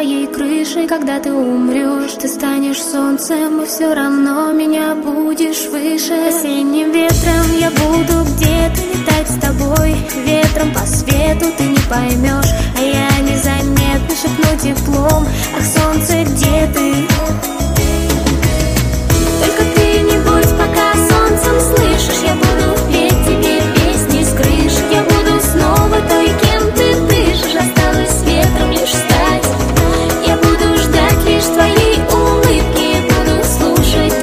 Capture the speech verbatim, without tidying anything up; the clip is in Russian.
твоей крышей. Когда ты умрешь, ты станешь солнцем, и все равно меня будешь выше. Осенним ветром я буду где-то летать с тобой. Ветром по свету ты не поймешь, а я незаметно шепну теплом. Ах, солнце, где ты?